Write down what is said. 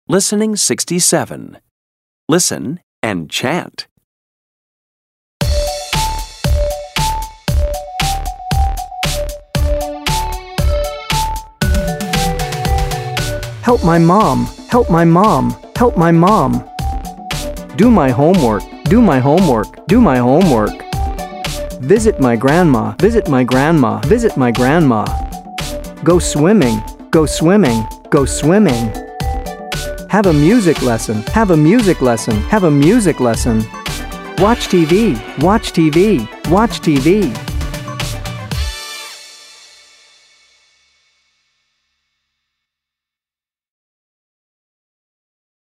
Listening 67. Listen and chant. Help my mom, help my mom, help my mom. Do my homework, do my homework, do my homework. Visit my grandma, visit my grandma, visit my grandma. Go swimming, go swimming, go swimming. Have a music lesson, have a music lesson, have a music lesson. Watch TV, watch TV, watch TV.